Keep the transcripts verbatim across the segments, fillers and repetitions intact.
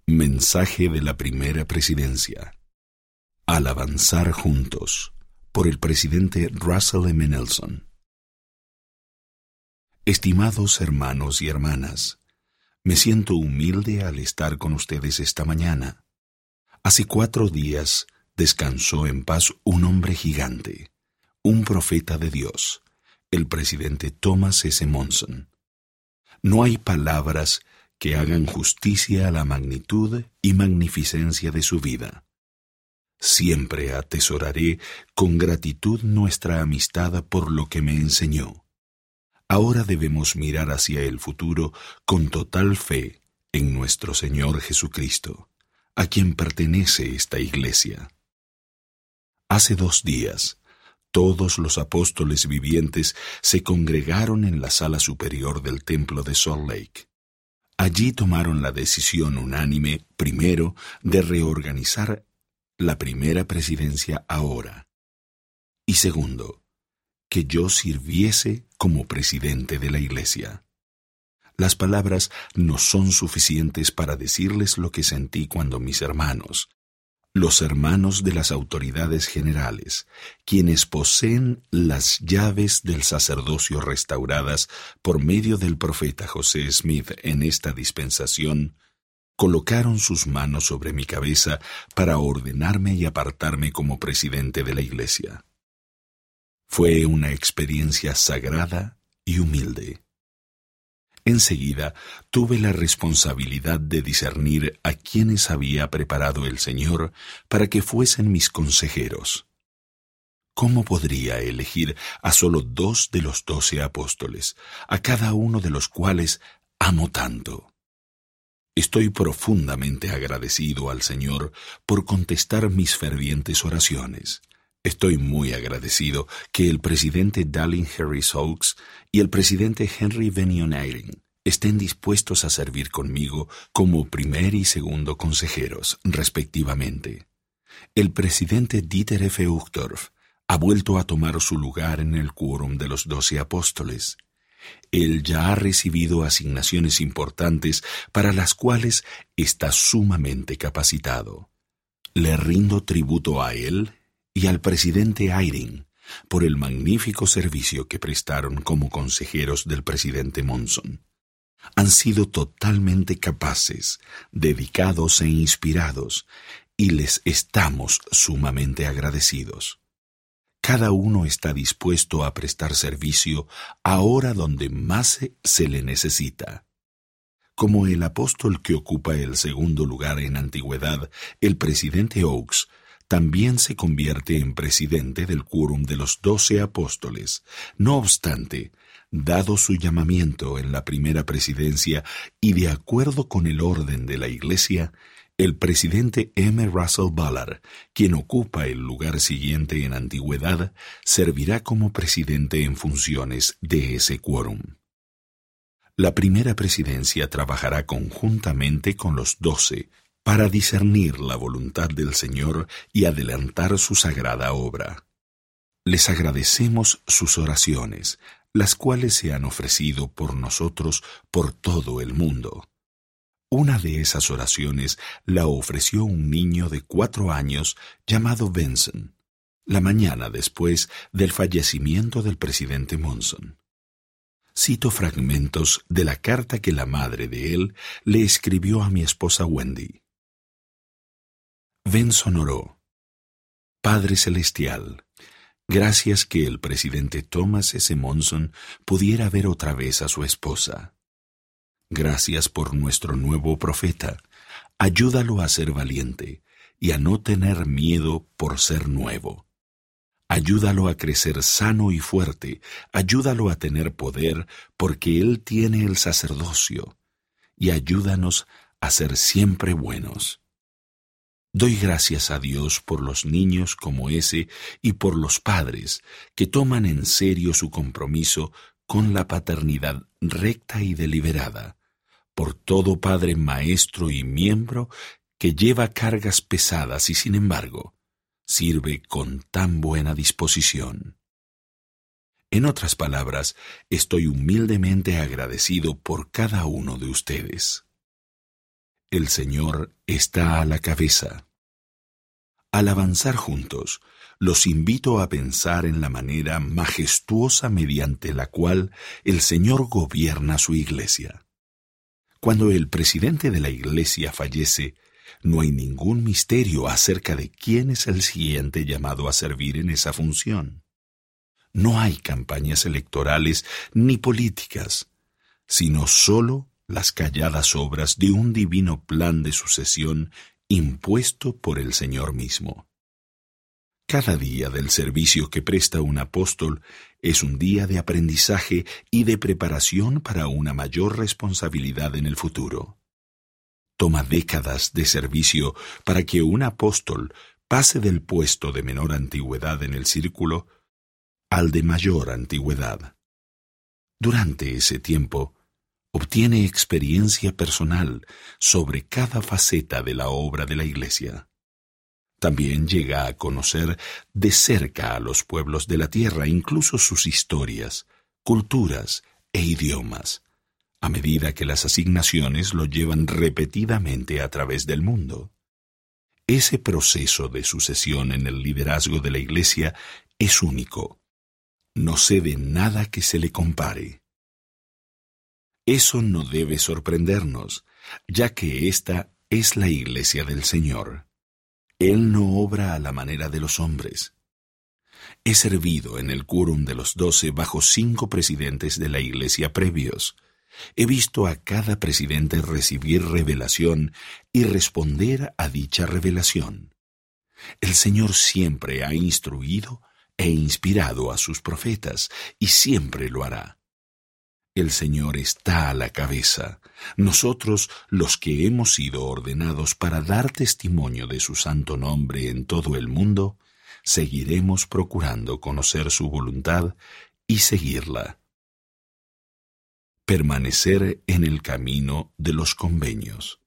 Mensaje de la Primera Presidencia. Al avanzar juntos, por el presidente Russell M. Nelson. Estimados hermanos y hermanas, me siento humilde al estar con ustedes esta mañana. Hace cuatro días descansó en paz un hombre gigante, un profeta de Dios, el presidente Thomas S. Monson. No hay palabras que hagan justicia a la magnitud y magnificencia de su vida. Siempre atesoraré con gratitud nuestra amistad por lo que me enseñó. Ahora debemos mirar hacia el futuro con total fe en nuestro Señor Jesucristo, a quien pertenece esta iglesia. Hace dos días, todos los apóstoles vivientes se congregaron en la sala superior del templo de Salt Lake. Allí tomaron la decisión unánime, primero, de reorganizar la primera presidencia ahora, y segundo, que yo sirviese como presidente de la iglesia. Las palabras no son suficientes para decirles lo que sentí cuando mis hermanos, los hermanos de las autoridades generales, quienes poseen las llaves del sacerdocio restauradas por medio del profeta José Smith en esta dispensación, colocaron sus manos sobre mi cabeza para ordenarme y apartarme como presidente de la iglesia. Fue una experiencia sagrada y humilde. Enseguida tuve la responsabilidad de discernir a quienes había preparado el Señor para que fuesen mis consejeros. ¿Cómo podría elegir a solo dos de los doce apóstoles, a cada uno de los cuales amo tanto? Estoy profundamente agradecido al Señor por contestar mis fervientes oraciones. Estoy muy agradecido que el presidente Dallin Harris Oaks y el presidente Henry Bennion Eyring estén dispuestos a servir conmigo como primer y segundo consejeros, respectivamente. El presidente Dieter F. Uchtdorf ha vuelto a tomar su lugar en el quórum de los doce apóstoles. Él ya ha recibido asignaciones importantes para las cuales está sumamente capacitado. Le rindo tributo a él y al presidente Eyring por el magnífico servicio que prestaron como consejeros del presidente Monson. Han sido totalmente capaces, dedicados e inspirados, y les estamos sumamente agradecidos. Cada uno está dispuesto a prestar servicio ahora donde más se le necesita. Como el apóstol que ocupa el segundo lugar en antigüedad, el presidente Oaks, también se convierte en presidente del quórum de los doce apóstoles. No obstante, dado su llamamiento en la primera presidencia y de acuerdo con el orden de la iglesia, el presidente M. Russell Ballard, quien ocupa el lugar siguiente en antigüedad, servirá como presidente en funciones de ese quórum. La primera presidencia trabajará conjuntamente con los doce para discernir la voluntad del Señor y adelantar su sagrada obra. Les agradecemos sus oraciones, las cuales se han ofrecido por nosotros por todo el mundo. Una de esas oraciones la ofreció un niño de cuatro años llamado Benson, la mañana después del fallecimiento del presidente Monson. Cito fragmentos de la carta que la madre de él le escribió a mi esposa Wendy. Benson oró: Padre Celestial, gracias que el presidente Thomas S. Monson pudiera ver otra vez a su esposa. Gracias por nuestro nuevo profeta. Ayúdalo a ser valiente y a no tener miedo por ser nuevo. Ayúdalo a crecer sano y fuerte. Ayúdalo a tener poder porque él tiene el sacerdocio. Y ayúdanos a ser siempre buenos. Doy gracias a Dios por los niños como ese y por los padres que toman en serio su compromiso con la paternidad recta y deliberada, por todo padre maestro y miembro que lleva cargas pesadas y sin embargo sirve con tan buena disposición. En otras palabras, estoy humildemente agradecido por cada uno de ustedes. El Señor está a la cabeza. Al avanzar juntos, los invito a pensar en la manera majestuosa mediante la cual el Señor gobierna su Iglesia. Cuando el presidente de la Iglesia fallece, no hay ningún misterio acerca de quién es el siguiente llamado a servir en esa función. No hay campañas electorales ni políticas, sino solo las calladas obras de un divino plan de sucesión impuesto por el Señor mismo. Cada día del servicio que presta un apóstol es un día de aprendizaje y de preparación para una mayor responsabilidad en el futuro. Toma décadas de servicio para que un apóstol pase del puesto de menor antigüedad en el círculo al de mayor antigüedad. Durante ese tiempo, obtiene experiencia personal sobre cada faceta de la obra de la Iglesia. También llega a conocer de cerca a los pueblos de la tierra, incluso sus historias, culturas e idiomas, a medida que las asignaciones lo llevan repetidamente a través del mundo. Ese proceso de sucesión en el liderazgo de la Iglesia es único. No sé de nada que se le compare. Eso no debe sorprendernos, ya que esta es la Iglesia del Señor. Él no obra a la manera de los hombres. He servido en el quórum de los doce bajo cinco presidentes de la Iglesia previos. He visto a cada presidente recibir revelación y responder a dicha revelación. El Señor siempre ha instruido e inspirado a sus profetas, y siempre lo hará. El Señor está a la cabeza. Nosotros, los que hemos sido ordenados para dar testimonio de su santo nombre en todo el mundo, seguiremos procurando conocer su voluntad y seguirla. Permanecer en el camino de los convenios.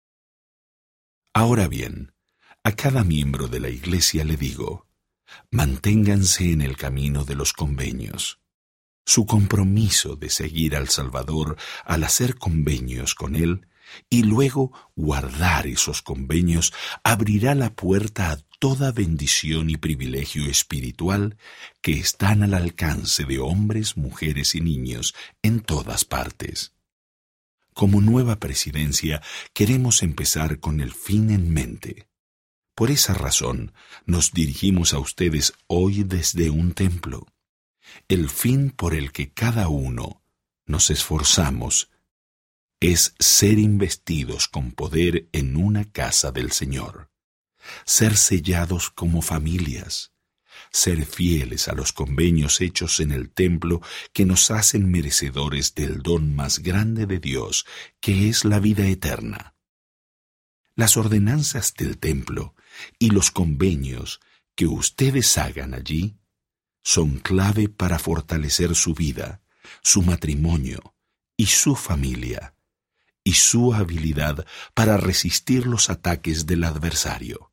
Ahora bien, a cada miembro de la Iglesia le digo, manténganse en el camino de los convenios. Su compromiso de seguir al Salvador al hacer convenios con Él y luego guardar esos convenios abrirá la puerta a toda bendición y privilegio espiritual que están al alcance de hombres, mujeres y niños en todas partes. Como nueva presidencia, queremos empezar con el fin en mente. Por esa razón, nos dirigimos a ustedes hoy desde un templo. El fin por el que cada uno nos esforzamos es ser investidos con poder en una casa del Señor, ser sellados como familias, ser fieles a los convenios hechos en el templo que nos hacen merecedores del don más grande de Dios, que es la vida eterna. Las ordenanzas del templo y los convenios que ustedes hagan allí son clave para fortalecer su vida, su matrimonio y su familia, y su habilidad para resistir los ataques del adversario.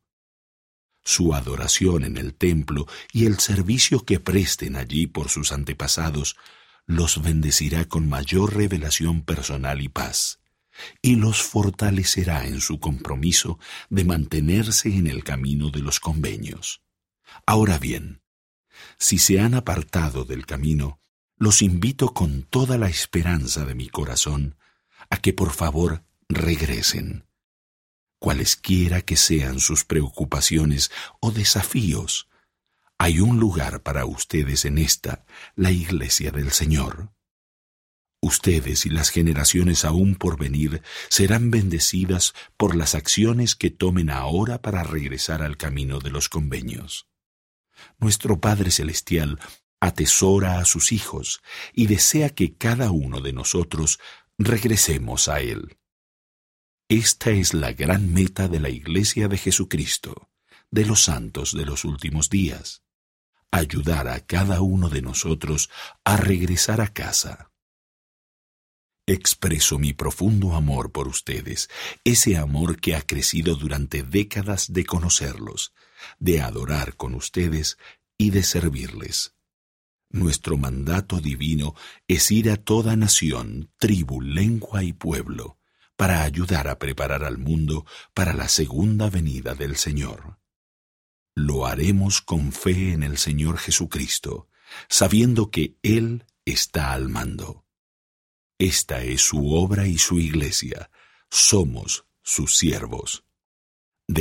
Su adoración en el templo y el servicio que presten allí por sus antepasados los bendecirá con mayor revelación personal y paz, y los fortalecerá en su compromiso de mantenerse en el camino de los convenios. Ahora bien, si se han apartado del camino, los invito con toda la esperanza de mi corazón a que por favor regresen. Cualesquiera que sean sus preocupaciones o desafíos, hay un lugar para ustedes en esta, la Iglesia del Señor. Ustedes y las generaciones aún por venir serán bendecidas por las acciones que tomen ahora para regresar al camino de los convenios. Nuestro Padre Celestial atesora a sus hijos y desea que cada uno de nosotros regresemos a Él. Esta es la gran meta de la Iglesia de Jesucristo, de los santos de los últimos días, ayudar a cada uno de nosotros a regresar a casa. Expreso mi profundo amor por ustedes, ese amor que ha crecido durante décadas de conocerlos, de adorar con ustedes y de servirles. Nuestro mandato divino es ir a toda nación, tribu, lengua y pueblo, para ayudar a preparar al mundo para la segunda venida del Señor. Lo haremos con fe en el Señor Jesucristo, sabiendo que Él está al mando. Esta es su obra y su iglesia. Somos sus siervos.